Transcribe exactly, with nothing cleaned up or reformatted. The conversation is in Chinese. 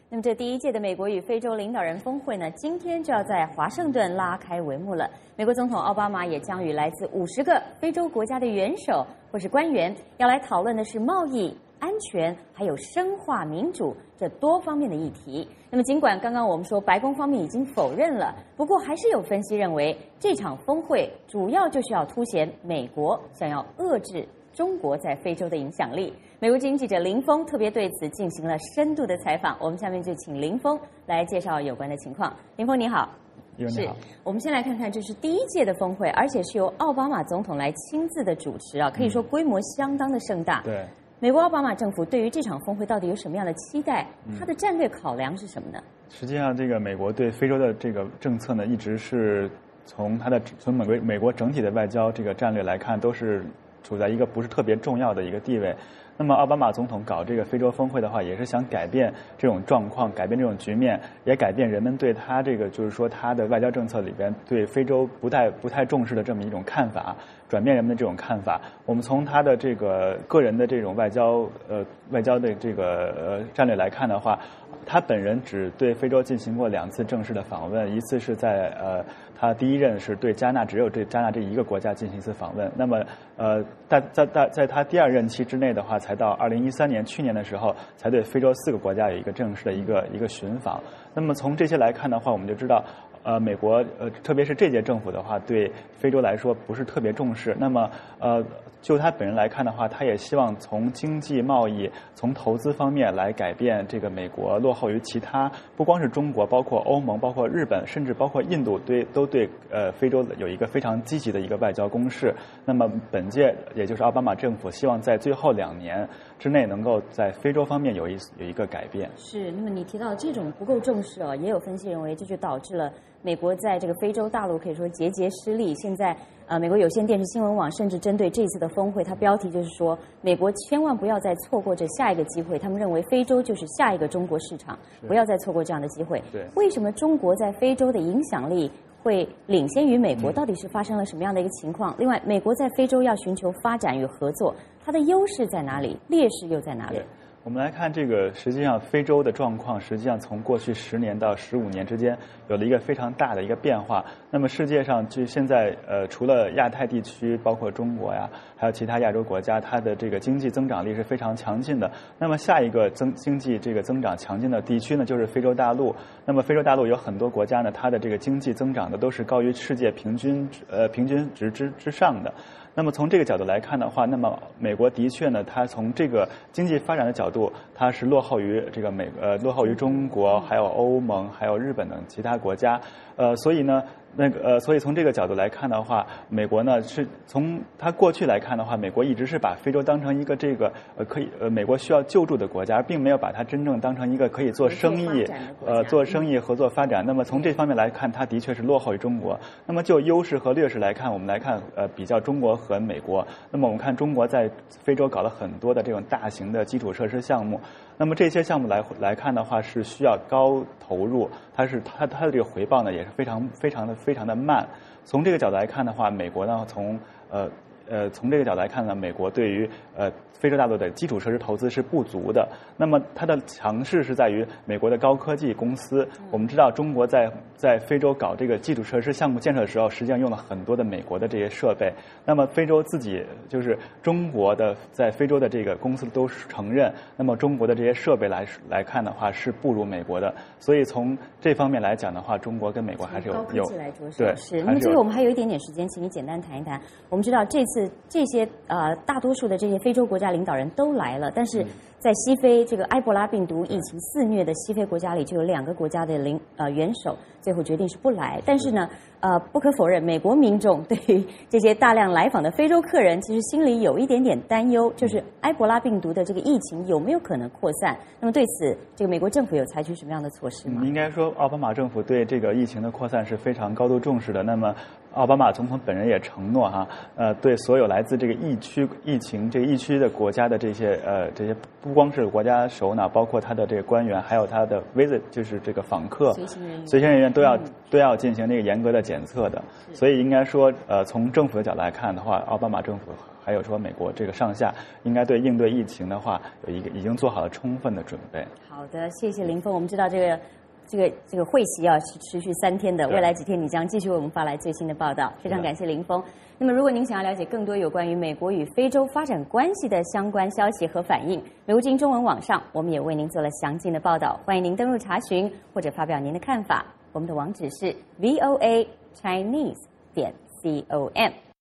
那么这第一届的美国与非洲领导人峰会呢，今天就要在华盛顿拉开帷幕了。美国总统奥巴马也将与来自五十个非洲国家的元首或是官员，要来讨论的是贸易、安全，还有深化民主这多方面的议题。那么尽管刚刚我们说白宫方面已经否认了，不过还是有分析认为，这场峰会主要就是要凸显美国想要遏制中国在非洲的影响力。美国之音记者林峰特别对此进行了深度的采访，我们下面就请林峰来介绍有关的情况。林峰你好。 是， 我们先来看看，这是第一届的峰会，而且是由奥巴马总统来亲自的主持啊，可以说规模相当的盛大。 嗯、对， 美国奥巴马政府对于这场峰会到底有什么样的期待？它的战略考量是什么呢？ 实际上，这个美国对非洲的这个政策呢，一直是从它的从美国美国整体的外交这个战略来看，都是处在一个不是特别重要的一个地位。那么奥巴马总统搞这个非洲峰会的话，也是想改变这种状况，改变这种局面，也改变人们对他这个就是说他的外交政策里边对非洲不太不太重视的这么一种看法，转变人们的这种看法。我们从他的这个个人的这种外交呃外交的这个呃战略来看的话，他本人只对非洲进行过两次正式的访问，一次是在呃他第一任是对加纳，只有对加纳这一个国家进行一次访问。那么呃在在在在他第二任期之内的话，才到二零一三年去年的时候，才对非洲四个国家有一个正式的一个一个巡访。那么从这些来看的话，我们就知道，呃，美国呃，特别是这届政府的话，对非洲来说不是特别重视。那么呃，就他本人来看的话，他也希望从经济贸易、从投资方面来改变这个美国落后于其他，不光是中国，包括欧盟、包括日本，甚至包括印度，对都对呃非洲有一个非常积极的一个外交攻势。那么本届也就是奥巴马政府希望在最后两年之内能够在非洲方面有一有一个改变。 是，那么你提到这种不够重视哦，也有分析认为这就导致了美国在这个非洲大陆可以说节节失利。现在呃，美国有线电视新闻网甚至针对这次的峰会，它标题就是说，美国千万不要再错过这下一个机会。他们认为非洲就是下一个中国市场，不要再错过这样的机会。 对， 为什么中国在非洲的影响力会领先于美国？到底是发生了什么样的一个情况？另外，美国在非洲要寻求发展与合作，它的优势在哪里？劣势又在哪里？ 我们来看这个，实际上非洲的状况，实际上从过去十年到十五年之间，有了一个非常大的一个变化。那么世界上就现在，呃，除了亚太地区，包括中国呀，还有其他亚洲国家，它的这个经济增长力是非常强劲的。那么下一个增经济这个增长强劲的地区呢，就是非洲大陆。那么非洲大陆有很多国家呢，它的这个经济增长的都是高于世界平均呃平均值之之上的。那么从这个角度来看的话，那么美国的确呢，它从这个经济发展的角度，它是落后于这个美呃落后于中国，还有欧盟，还有日本等其他国家，呃，所以呢。那个呃，所以从这个角度来看的话，美国呢是从它过去来看的话，美国一直是把非洲当成一个这个呃可以呃美国需要救助的国家，并没有把它真正当成一个可以做生意呃做生意合作发展。那么从这方面来看，它的确是落后于中国。那么就优势和劣势来看，我们来看呃比较中国和美国。那么我们看中国在非洲搞了很多的这种大型的基础设施项目。那么这些项目来来看的话，是需要高投入，它是它它的这个回报呢也是非常非常的非常的慢。从这个角度来看的话，美国呢从呃呃从这个角度来看呢，美国对于呃非洲大陆的基础设施投资是不足的。那么它的强势是在于美国的高科技公司。我们知道中国在在非洲搞这个基础设施项目建设的时候，实际上用了很多的美国的这些设备。那么非洲自己就是中国的在非洲的这个公司都承认，那么中国的这些设备来来看的话是不如美国的。所以从这方面来讲的话，中国跟美国还是有有高科技来着手。 对， 是。那么最后我们还有一点点时间，请你简单谈一谈。我们知道这次这些呃大多数的这些非洲国家领导人都来了，但是在西非这个埃博拉病毒疫情肆虐的西非国家里，就有两个国家的领呃元首最后决定是不来。但是呢，呃，不可否认，美国民众对于这些大量来访的非洲客人，其实心里有一点点担忧，就是埃博拉病毒的这个疫情有没有可能扩散？那么对此，这个美国政府有采取什么样的措施吗？ 应该说，奥巴马政府对这个疫情的扩散是非常高度重视的。那么，奥巴马总统本人也承诺哈，呃，对所有来自这个疫区疫情这个疫区的国家的这些呃这些，不光是国家首脑，包括他的这个官员，还有他的 visit 就是这个访客、 随行人员， 随行人员都要、 嗯、 都要进行那个严格的检测的。所以应该说，呃，从政府的角度来看的话，奥巴马政府还有说美国这个上下，应该对应对疫情的话，有一个已经做好了充分的准备。 好的，谢谢林峰。我们知道这个。这个这个会期要持续三天的，未来几天你将继续为我们发来最新的报道，非常感谢林峰。那么，如果您想要了解更多有关于美国与非洲发展关系的相关消息和反应，美国之音中文网上我们也为您做了详尽的报道，欢迎您登入查询或者发表您的看法。我们的网址是 v o a chinese 点 com。